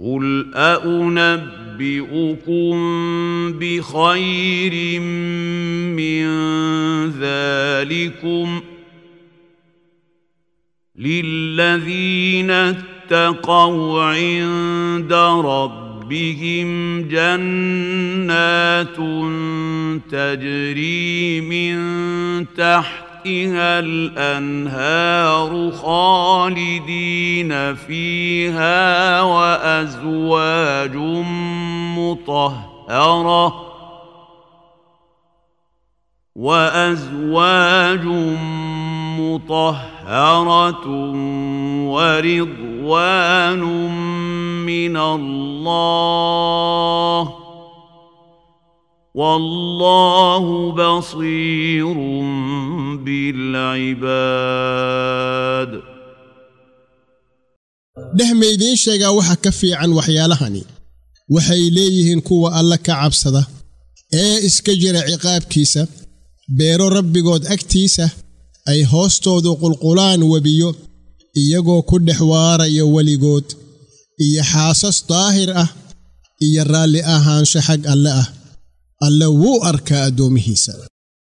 قل أنبئكم بخير من ذلكم للذين اتقوا عند ربهم جنات تجري من تحتها الأنهار خالدين فيها وأزواج مطهرة ورضوان من الله والله بصير بالعباد. دحما إذين شيغا waxa ka fiican waxyaalahani waxay leeyihiin kuwa alla ka cabsada ee iska jira ciqaabkiisa beero rabbigood agtiisa ay hoostoodu qulqulaan wabiyo iyagoo ku dhexwaaraya waligood iyo xaasas daahir ah iyo raalli ahaansho xag alle ah alla wuu arkaa addoomihiisa.